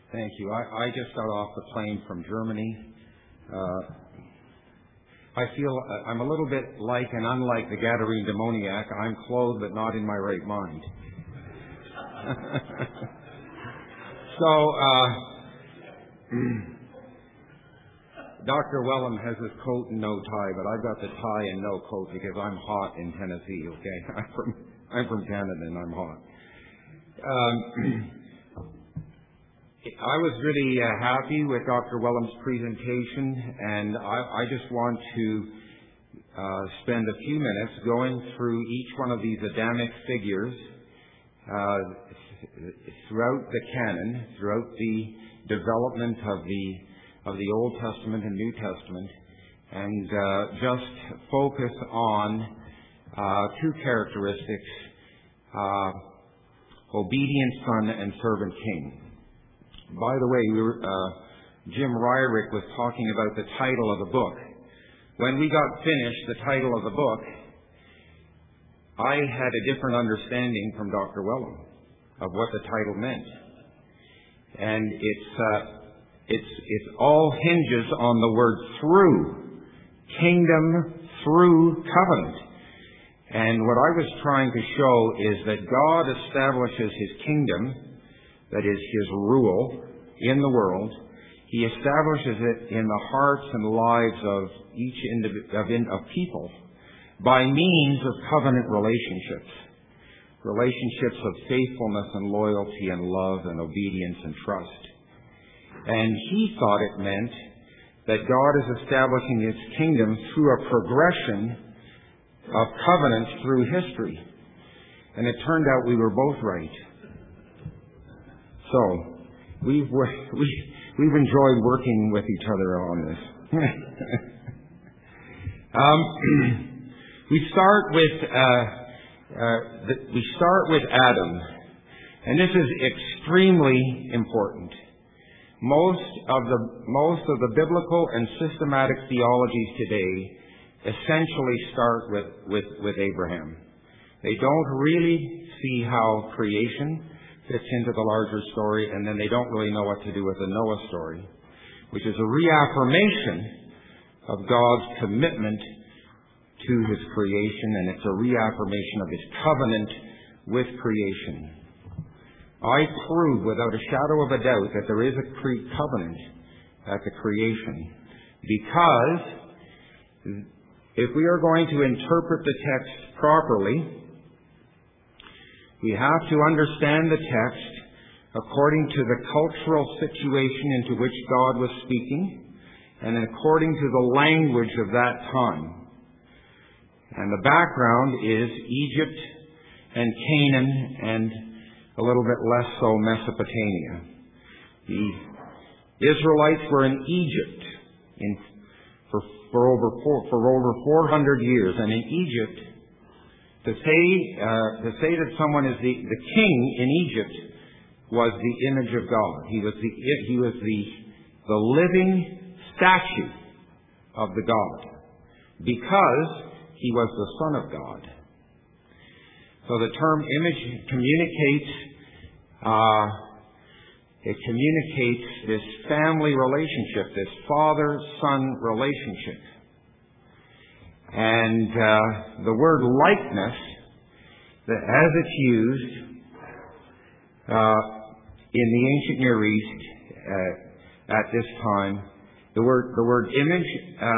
Thank you. I just got off the plane from Germany. I feel I'm a little bit like and unlike the Gadarene demoniac. I'm clothed but not in my right mind. Dr. Wellham has his coat and no tie, but I've got the tie and no coat because I'm hot in Tennessee, okay? I'm from Canada and I'm hot. I was really happy with Dr. Wellham's presentation, and I just want to spend a few minutes going through each one of these Adamic figures throughout the canon, throughout the development of the Old Testament and New Testament, and just focus on two characteristics, obedient son and servant king. By the way, Jim Ryrick was talking about the title of the book. When we got finished, the title of the book, I had a different understanding from Dr. Wellham of what the title meant. And it's all hinges on the word through, kingdom through covenant. And what I was trying to show is that God establishes His kingdom, that is His rule in the world. He establishes it in the hearts and lives of each of people by means of covenant relationships of faithfulness and loyalty and love and obedience and trust. And he thought it meant that God is establishing His kingdom through a progression of covenants through history. And it turned out we were both right. So, we've enjoyed working with each other on this. We start with Adam, and this is extremely important. Most of the biblical and systematic theologies today essentially start with Abraham. They don't really see how creation fits into the larger story, and then they don't really know what to do with the Noah story, which is a reaffirmation of God's commitment to His creation, and it's a reaffirmation of His covenant with creation. I prove without a shadow of a doubt that there is a covenant at the creation, because if we are going to interpret the text properly, we have to understand the text according to the cultural situation into which God was speaking and according to the language of that time. And the background is Egypt and Canaan and a little bit less so Mesopotamia. The Israelites were in Egypt for over 400 years, and in Egypt, to say that someone is the king in Egypt was the image of God. He was the living statue of the God, because he was the Son of God. So the term image communicates this family relationship, this father-son relationship. And the word likeness, as it's used in the ancient Near East at this time, the word image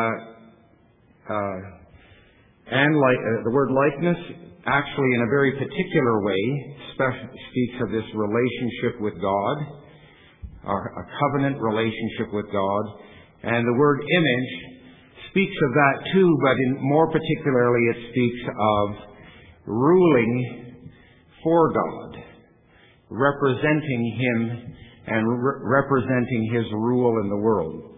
the word likeness actually in a very particular way speaks of this relationship with God, a covenant relationship with God. And the word image speaks of that too, but more particularly it speaks of ruling for God, representing Him and representing His rule in the world.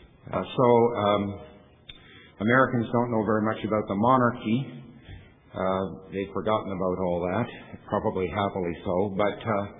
Americans don't know very much about the monarchy. They've forgotten about all that, probably happily so. But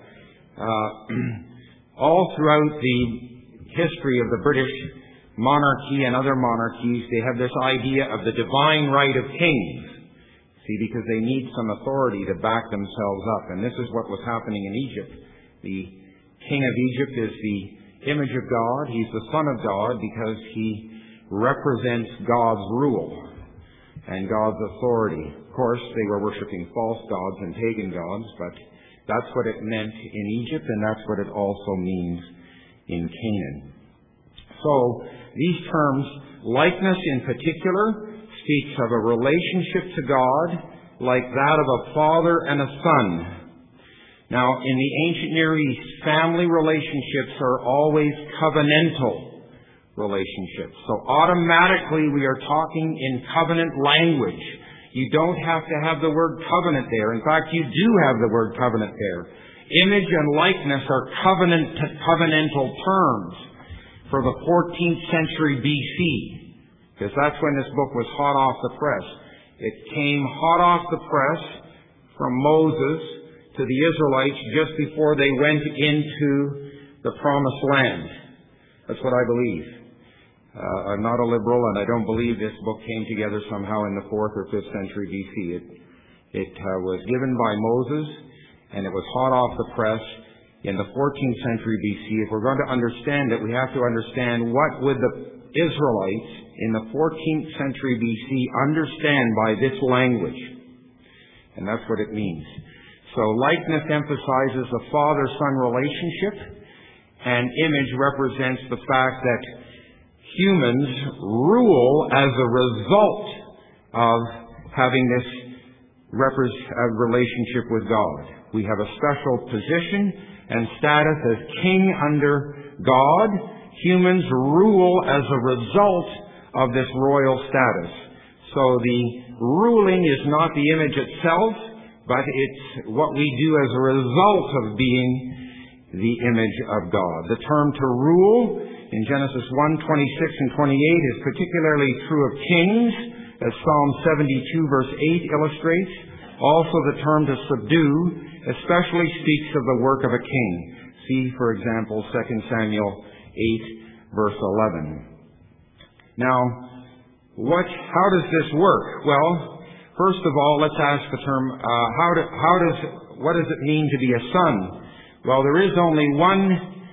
all throughout the history of the British monarchy and other monarchies, they have this idea of the divine right of kings. See, because they need some authority to back themselves up. And this is what was happening in Egypt. The king of Egypt is the image of God. He's the son of God because he represents God's rule and God's authority. Of course, they were worshiping false gods and pagan gods, but that's what it meant in Egypt, and that's what it also means in Canaan. So, these terms, likeness in particular, speaks of a relationship to God like that of a father and a son. Now, in the ancient Near East, family relationships are always covenantal relationships. So automatically we are talking in covenant language. You don't have to have the word covenant there. In fact, you do have the word covenant there. Image and likeness are covenantal terms for the 14th century BC, because that's when this book was hot off the press. It came hot off the press from Moses to the Israelites just before they went into the Promised Land. That's what I believe. I'm not a liberal, and I don't believe this book came together somehow in the 4th or 5th century BC. It was given by Moses, and it was hot off the press in the 14th century BC. If we're going to understand it, we have to understand what would the Israelites in the 14th century BC understand by this language. And that's what it means. So likeness emphasizes the father-son relationship, and image represents the fact that humans rule as a result of having this relationship with God. We have a special position and status as king under God. Humans rule as a result of this royal status. So the ruling is not the image itself, but it's what we do as a result of being the image of God. The term to rule in Genesis 1:26 and 28 is particularly true of kings, as Psalm 72 verse 8 illustrates. Also the term to subdue especially speaks of the work of a king. See, for example, 2 Samuel 8 verse 11. Now, how does this work? Well, first of all, let's ask the term, what does it mean to be a son? Well, there is only one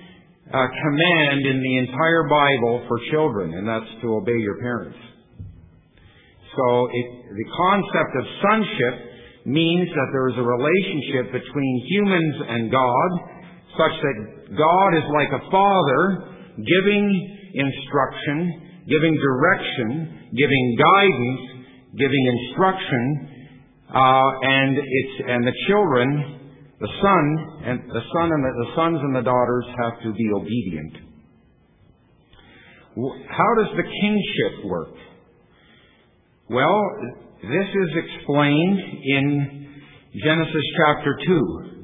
command in the entire Bible for children, and that's to obey your parents. So the concept of sonship means that there is a relationship between humans and God, such that God is like a father giving instruction, giving direction, giving guidance, giving instruction, and the children, the sons and the daughters have to be obedient. How does the kingship work? Well, this is explained in Genesis chapter 2.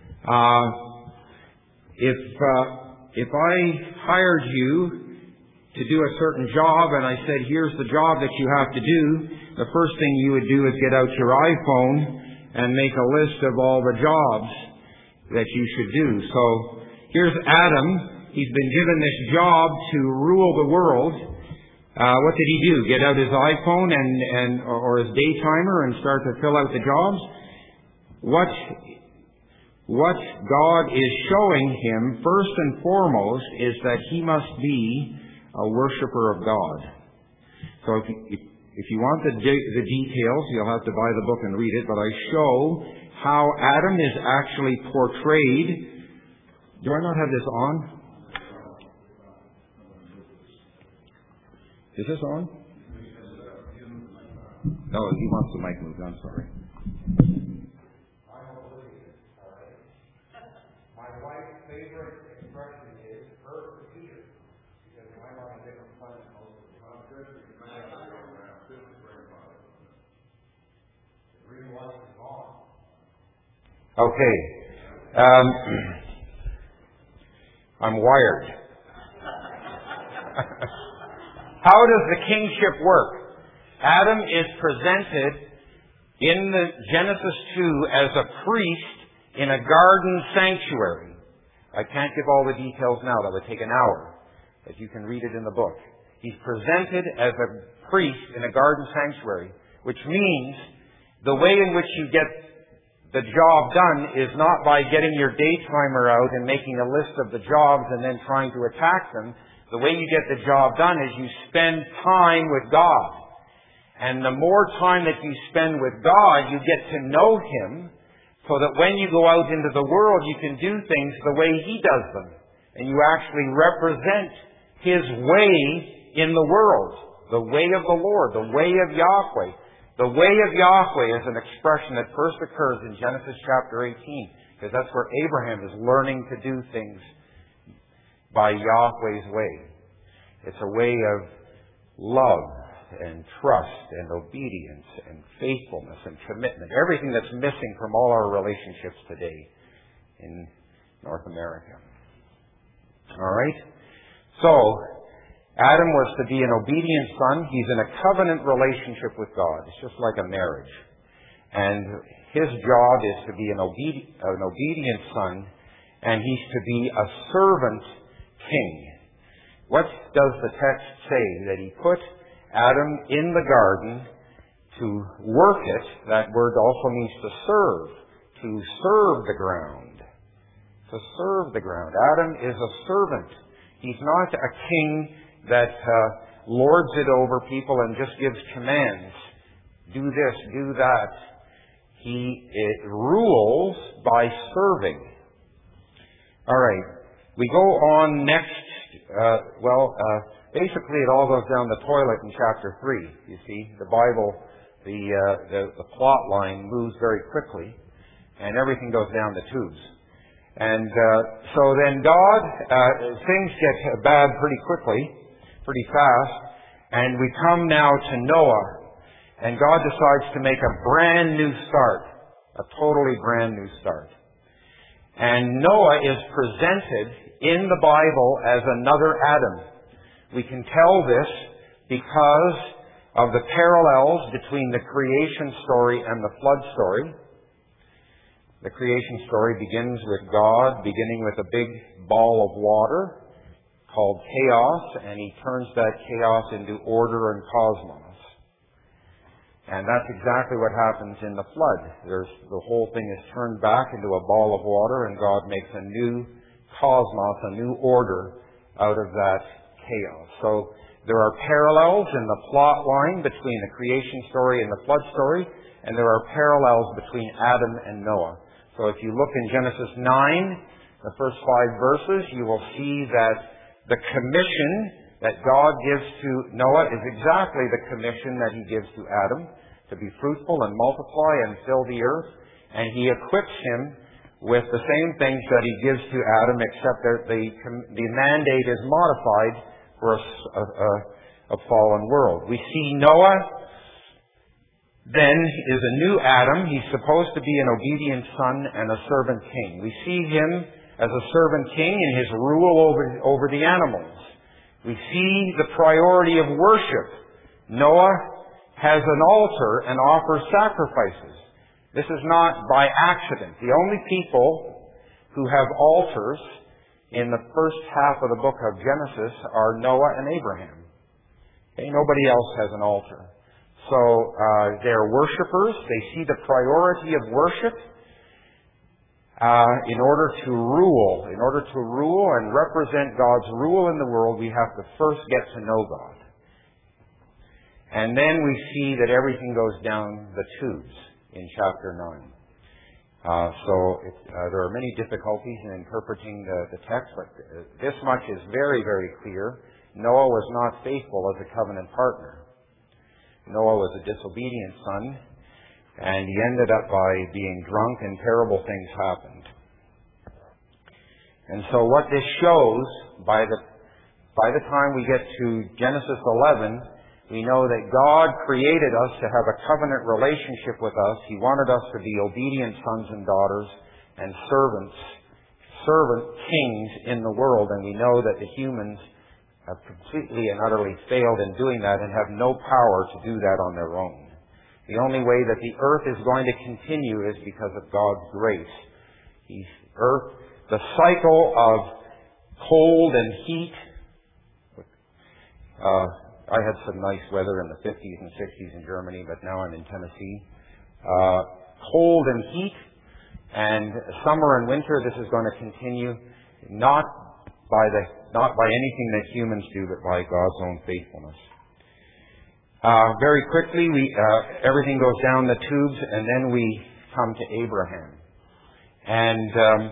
If I hired you to do a certain job and I said, here's the job that you have to do, the first thing you would do is get out your iPhone and make a list of all the jobs that you should do. So here's Adam. He's been given this job to rule the world. What did he do? Get out his iPhone or his day timer and start to fill out the jobs? What God is showing him, first and foremost, is that he must be a worshiper of God. So if you want the details, you'll have to buy the book and read it, but I show how Adam is actually portrayed. Do I not have this on? Is this on? No, he wants the mic moved. I'm sorry. My wife's favorite expression is her computer, because I'm on a different planet most of the time. The green light is on. Okay. I'm wired. How does the kingship work? Adam is presented in the Genesis 2 as a priest in a garden sanctuary. I can't give all the details now. That would take an hour. But you can read it in the book. He's presented as a priest in a garden sanctuary, which means the way in which you get the job done is not by getting your day timer out and making a list of the jobs and then trying to attack them. The way you get the job done is you spend time with God. And the more time that you spend with God, you get to know Him, so that when you go out into the world, you can do things the way He does them. And you actually represent His way in the world. The way of the Lord, the way of Yahweh. The way of Yahweh is an expression that first occurs in Genesis chapter 18, because that's where Abraham is learning to do things by Yahweh's way. It's a way of love and trust and obedience and faithfulness and commitment. Everything that's missing from all our relationships today in North America. All right? So, Adam was to be an obedient son. He's in a covenant relationship with God. It's just like a marriage. And his job is to be an obedient son, and he's to be a servant king. What does the text say? That he put Adam in the garden to work it. That word also means to serve the ground. To serve the ground. Adam is a servant. He's not a king that lords it over people and just gives commands. Do this, do that. He rules by serving. All right. We go on next. Basically it all goes down the toilet in chapter 3. You see, the Bible, the plot line moves very quickly, and everything goes down the tubes. And so then God, things get bad pretty quickly, pretty fast, and we come now to Noah, and God decides to make a brand new start, a totally brand new start. And Noah is presented in the Bible as another Adam. We can tell this because of the parallels between the creation story and the flood story. The creation story begins with God beginning with a big ball of water called chaos, and He turns that chaos into order and cosmos. And that's exactly what happens in the flood. The whole thing is turned back into a ball of water, and God makes a new cosmos, a new order out of that chaos. So there are parallels in the plot line between the creation story and the flood story, and there are parallels between Adam and Noah. So if you look in Genesis 9, the first 5 verses, you will see that the commission that God gives to Noah is exactly the commission that He gives to Adam, to be fruitful and multiply and fill the earth. And He equips him with the same things that He gives to Adam, except that the mandate is modified for a fallen world. We see Noah then is a new Adam. He's supposed to be an obedient son and a servant king. We see him as a servant king in his rule over the animals. We see the priority of worship. Noah has an altar and offers sacrifices. This is not by accident. The only people who have altars in the first half of the book of Genesis are Noah and Abraham. Okay, nobody else has an altar. So they're worshipers. They see the priority of worship in order to rule. In order to rule and represent God's rule in the world, we have to first get to know God. And then we see that everything goes down the tubes in chapter 9. There are many difficulties in interpreting the text, but this much is very, very clear. Noah was not faithful as a covenant partner. Noah was a disobedient son, and he ended up by being drunk, and terrible things happened. And so what this shows, by the time we get to Genesis 11, we know that God created us to have a covenant relationship with us. He wanted us to be obedient sons and daughters and servant kings in the world, and we know that the humans have completely and utterly failed in doing that and have no power to do that on their own. The only way that the earth is going to continue is because of God's grace. The cycle of cold and heat. I had some nice weather in the 50s and 60s in Germany, but now I'm in Tennessee. Cold and heat And summer and winter, this is going to continue, not by anything that humans do, but by God's own faithfulness. Very quickly, everything goes down the tubes, and then we come to Abraham. And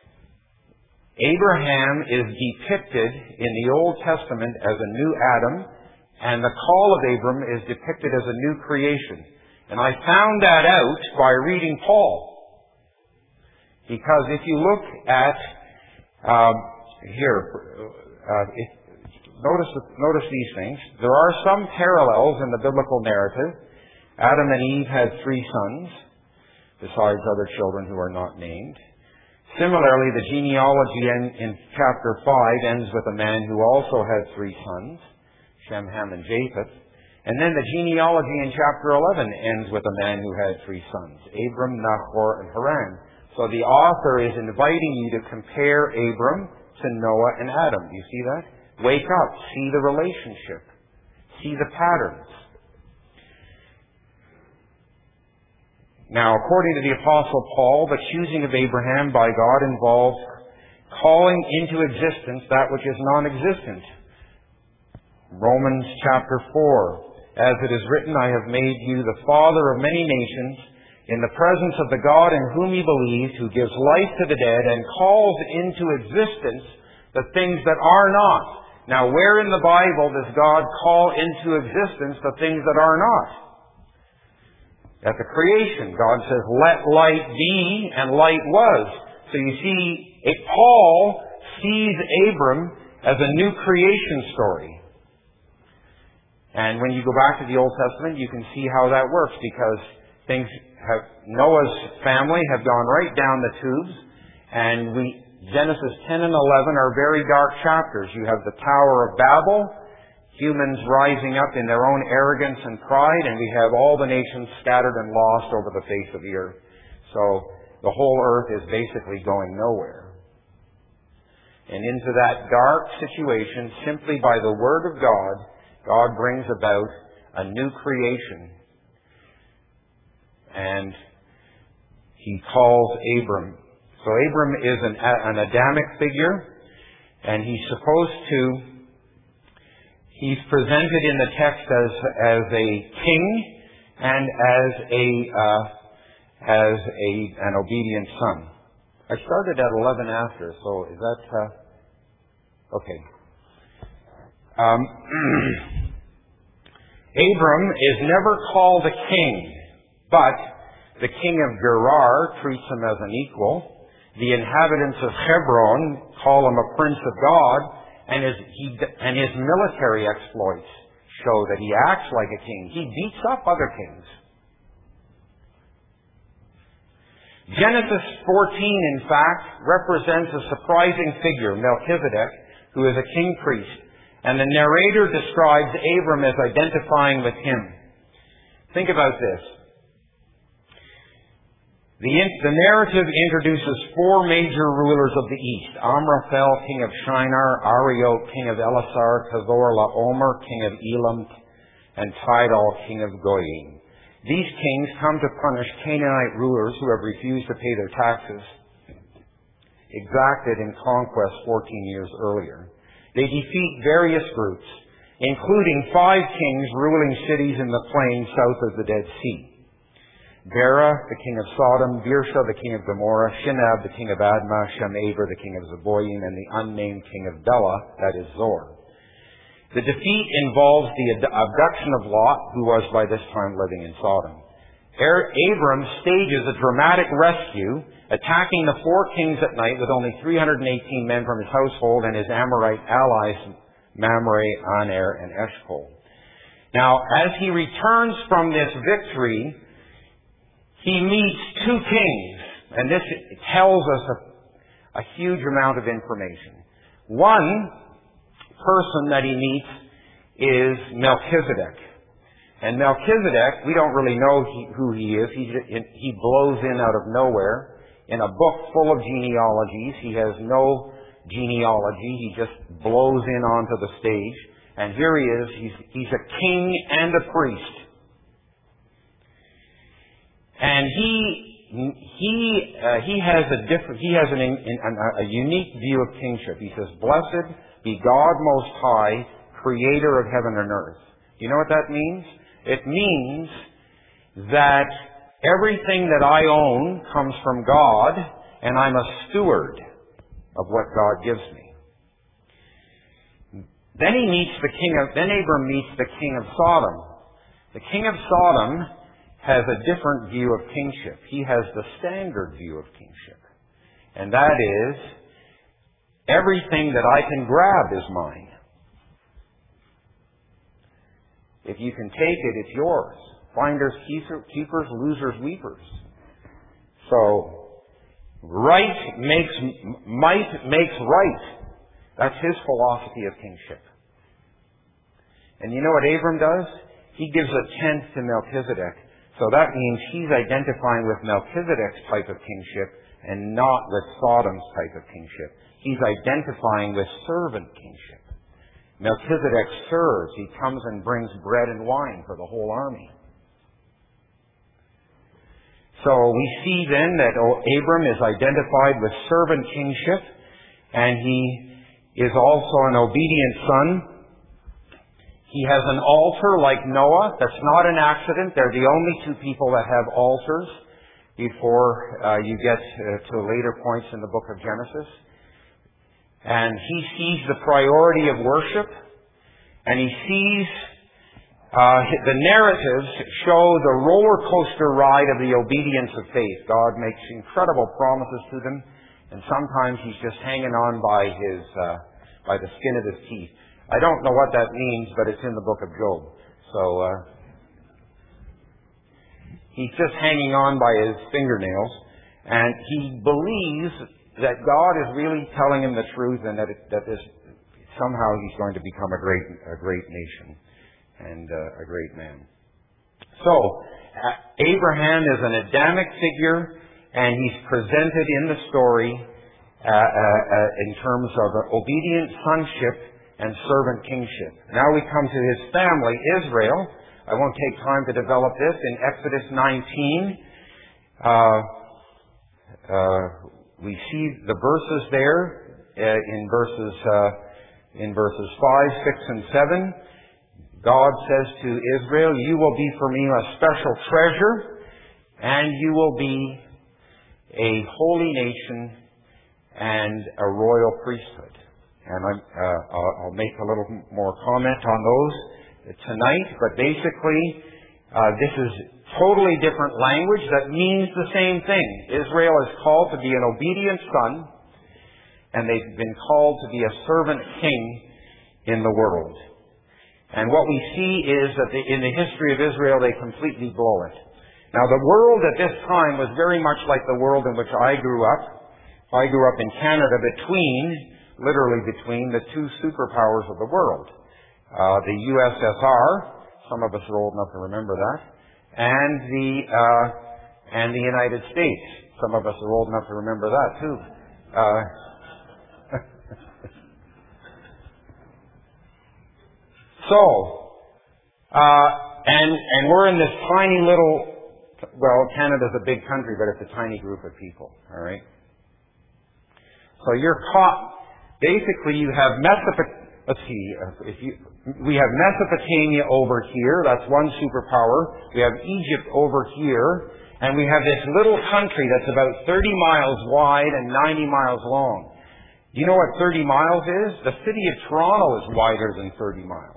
Abraham is depicted in the Old Testament as a new Adam, and the call of Abram is depicted as a new creation. And I found that out by reading Paul. Because if you look at notice these things. There are some parallels in the biblical narrative. Adam and Eve had 3 sons, besides other children who are not named. Similarly, the genealogy in chapter 5 ends with a man who also had 3 sons, Shem, Ham, and Japheth. And then the genealogy in chapter 11 ends with a man who had 3 sons, Abram, Nahor, and Haran. So the author is inviting you to compare Abram to Noah and Adam. Do you see that? Wake up, see the relationship, see the patterns. Now, according to the Apostle Paul, the choosing of Abraham by God involves calling into existence that which is non-existent. Romans chapter 4, as it is written, I have made you the father of many nations, in the presence of the God in whom you believed, who gives life to the dead and calls into existence the things that are not. Now, where in the Bible does God call into existence the things that are not? At the creation, God says, let light be, and light was. So you see, Paul sees Abram as a new creation story. And when you go back to the Old Testament, you can see how that works, because Noah's family have gone right down the tubes, and Genesis 10 and 11 are very dark chapters. You have the Tower of Babel, humans rising up in their own arrogance and pride, and we have all the nations scattered and lost over the face of the earth. So the whole earth is basically going nowhere. And into that dark situation, simply by the Word of God, God brings about a new creation. And He calls Abram. So Abram is an Adamic figure, and he's presented in the text as a king and as an obedient son. I started at 11 after, so is that okay? Abram is never called a king, but the king of Gerar treats him as an equal. The inhabitants of Hebron call him a prince of God, and his military exploits show that he acts like a king. He beats up other kings. Genesis 14, in fact, represents a surprising figure, Melchizedek, who is a king priest, and the narrator describes Abram as identifying with him. Think about this. The narrative introduces 4 major rulers of the East: Amraphel, king of Shinar; Arioch, king of Elasar; Chazor Laomer, king of Elam; and Tidal, king of Goyim. These kings come to punish Canaanite rulers who have refused to pay their taxes, exacted in conquest 14 years earlier. They defeat various groups, including 5 kings ruling cities in the plain south of the Dead Sea: Bera, the king of Sodom; Birsha, the king of Gomorrah; Shinab, the king of Admah; Shemeber, the king of Zeboim; and the unnamed king of Bela, that is Zor. The defeat involves the abduction of Lot, who was by this time living in Sodom. Abram stages a dramatic rescue, attacking the 4 kings at night with only 318 men from his household and his Amorite allies, Mamre, Aner, and Eshcol. Now, as he returns from this victory, he meets 2 kings, and this tells us a huge amount of information. One person that he meets is Melchizedek. And Melchizedek, we don't really know who he is. He blows in out of nowhere. In a book full of genealogies, he has no genealogy. He just blows in onto the stage. And here he is. He's a king and a priest. And he has a unique view of kingship. He says, "Blessed be God Most High, Creator of heaven and earth." You know what that means? It means that everything that I own comes from God, and I'm a steward of what God gives me. Then Abram meets the king of Sodom. The king of Sodom has a different view of kingship. He has the standard view of kingship. And that is, everything that I can grab is mine. If you can take it, it's yours. Finders keepers, losers weepers. So, might makes right. That's his philosophy of kingship. And you know what Abram does? He gives a tenth to Melchizedek. So that means he's identifying with Melchizedek's type of kingship and not with Sodom's type of kingship. He's identifying with servant kingship. Melchizedek serves. He comes and brings bread and wine for the whole army. So we see then that Abram is identified with servant kingship, and he is also an obedient son. He has an altar like Noah. That's not an accident. They're the only two people that have altars before you get to later points in the book of Genesis. And he sees the priority of worship, and he sees the narratives show the roller coaster ride of the obedience of faith. God makes incredible promises to them, and sometimes he's just hanging on by the skin of his teeth. I don't know what that means, but it's in the book of Job. So he's just hanging on by his fingernails, and he believes that God is really telling him the truth, and that somehow he's going to become a great nation and a great man. So Abraham is an Adamic figure, and he's presented in the story in terms of obedient sonship and servant kingship. Now we come to his family, Israel. I won't take time to develop this. In Exodus 19, we see the verses there in verses 5, 6, and 7. God says to Israel, "You will be for me a special treasure, and you will be a holy nation and a royal priesthood." And I'll make a little more comment on those tonight, but basically this is totally different language that means the same thing. Israel is called to be an obedient son, and they've been called to be a servant king in the world. And what we see is that in the history of Israel, they completely blow it. Now, the world at this time was very much like the world in which I grew up. I grew up in Canada literally between the two superpowers of the world. The USSR, some of us are old enough to remember that, and the United States. Some of us are old enough to remember that too. And we're in this tiny little, Canada's a big country, but it's a tiny group of people, all right? So you're caught, basically you have we have Mesopotamia over here, that's one superpower. We have Egypt over here, and we have this little country that's about 30 miles wide and 90 miles long. Do you know what 30 miles is? The city of Toronto is wider than 30 miles.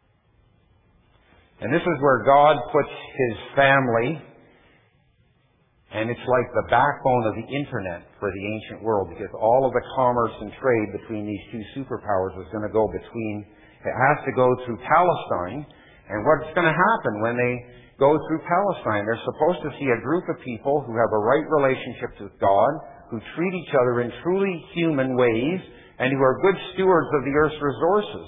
And this is where God puts his family, and it's like the backbone of the internet for the ancient world, because all of the commerce and trade between these two superpowers is going to go it has to go through Palestine. And what's going to happen when they go through Palestine? They're supposed to see a group of people who have a right relationship with God, who treat each other in truly human ways, and who are good stewards of the earth's resources.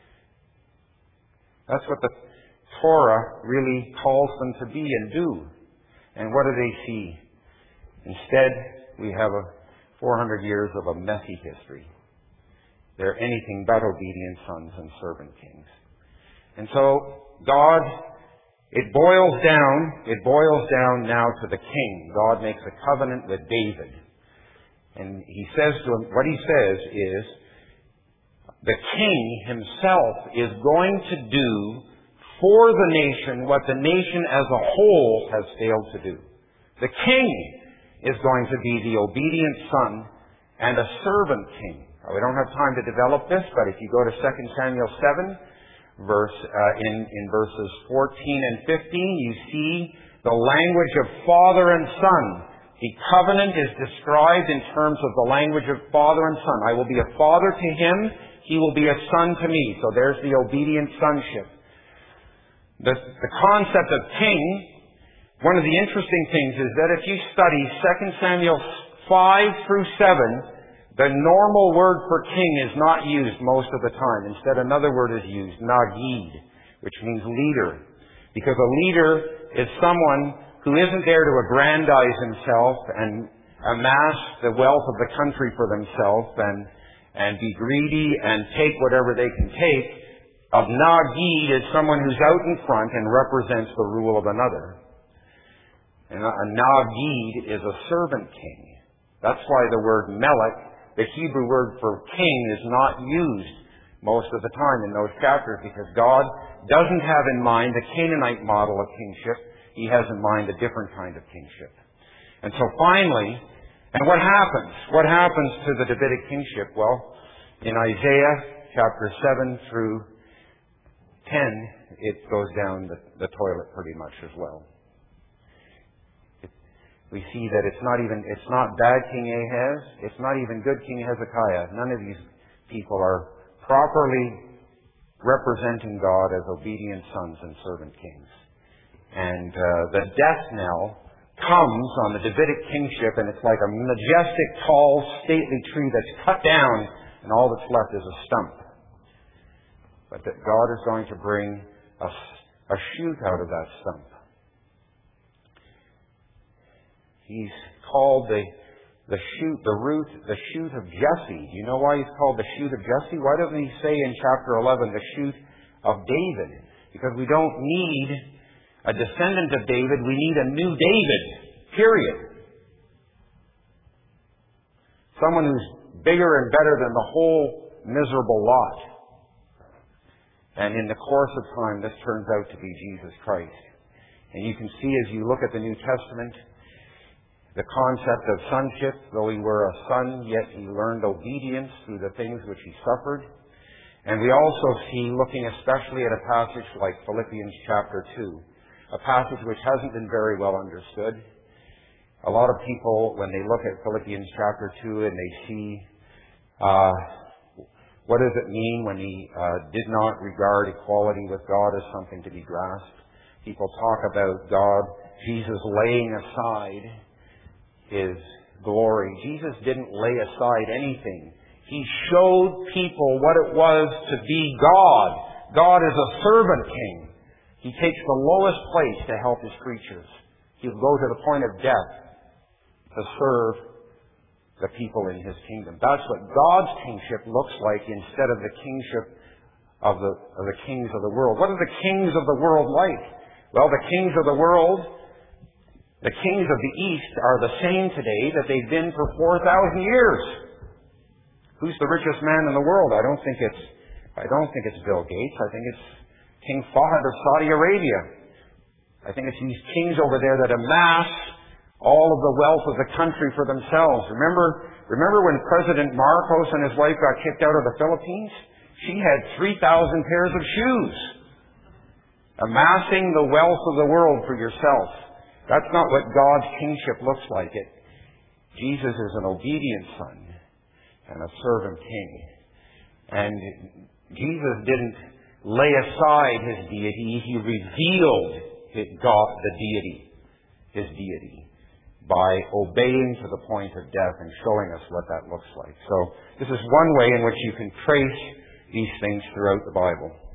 That's what the Torah really calls them to be and do. And what do they see? Instead, we have 400 years of a messy history. They're anything but obedient sons and servant kings. And so God It boils down now to the king. God makes a covenant with David. And he says to him, what he says is, the king himself is going to do for the nation what the nation as a whole has failed to do. The king is going to be the obedient son and a servant king. Now, we don't have time to develop this, but if you go to 2 Samuel 7, in verses 14 and 15, you see the language of father and son. The covenant is described in terms of the language of father and son. I will be a father to him, he will be a son to me. So there's the obedient sonship. The concept of king, one of the interesting things is that if you study 2 Samuel 5 through 7, the normal word for king is not used most of the time. Instead, another word is used, nagid, which means leader. Because a leader is someone who isn't there to aggrandize himself and amass the wealth of the country for themselves and be greedy and take whatever they can take. A nagid is someone who's out in front and represents the rule of another. And a nagid is a servant king. That's why the word melech, the Hebrew word for king, is not used most of the time in those chapters, because God doesn't have in mind the Canaanite model of kingship. He has in mind a different kind of kingship. And so finally, and what happens? What happens to the Davidic kingship? Well, in Isaiah chapter 7 through 10, it goes down the toilet pretty much as well. We see that it's not bad King Ahaz, it's not even good King Hezekiah. None of these people are properly representing God as obedient sons and servant kings. And the death knell comes on the Davidic kingship, and it's like a majestic, tall, stately tree that's cut down, and all that's left is a stump. But that God is going to bring a shoot out of that stump. He's called the shoot of Jesse. Do you know why he's called the shoot of Jesse? Why doesn't he say in chapter 11 the shoot of David? Because we don't need a descendant of David, we need a new David. Period. Someone who's bigger and better than the whole miserable lot. And in the course of time, this turns out to be Jesus Christ. And you can see as you look at the New Testament, the concept of sonship. Though he were a son, yet he learned obedience through the things which he suffered. And we also see, looking especially at a passage like Philippians chapter 2, a passage which hasn't been very well understood. A lot of people, when they look at Philippians chapter 2 and they see what does it mean when he did not regard equality with God as something to be grasped, people talk about God, Jesus laying aside his glory. Jesus didn't lay aside anything. He showed people what it was to be God. God is a servant king. He takes the lowest place to help his creatures. He'll go to the point of death to serve the people in his kingdom. That's what God's kingship looks like instead of the kingship of the kings of the world. What are the kings of the world like? Well, the kings of the world, the kings of the East, are the same today that they've been for 4,000 years. Who's the richest man in the world? I don't think it's Bill Gates. I think it's King Fahd of Saudi Arabia. I think it's these kings over there that amass all of the wealth of the country for themselves. Remember when President Marcos and his wife got kicked out of the Philippines? She had 3,000 pairs of shoes. Amassing the wealth of the world for yourself. That's not what God's kingship looks like. Jesus is an obedient son and a servant king. And Jesus didn't lay aside his deity. He revealed his deity, by obeying to the point of death and showing us what that looks like. So this is one way in which you can trace these things throughout the Bible.